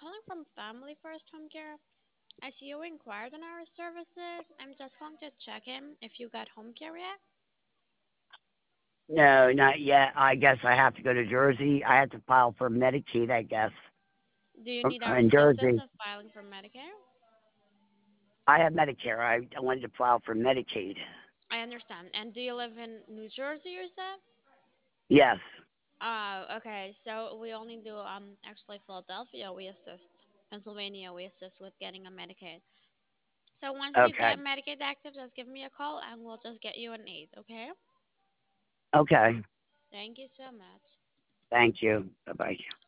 calling from Family First Home Care. I see you inquired on our services. I'm just calling to check in if you got home care yet. No, not yet. I guess I have to go to Jersey. I have to file for Medicaid, I guess, Do you need our in assistance Jersey. of filing for Medicare? I have Medicare. I wanted to file for Medicaid. I understand. And do you live in New Jersey, you said? Yes. Okay. So we only do actually Philadelphia we assist. Pennsylvania we assist with getting a Medicaid. So once you Okay. get Medicaid active, just give me a call and we'll just get you an aid, okay? Okay. Thank you so much. Thank you. Bye bye.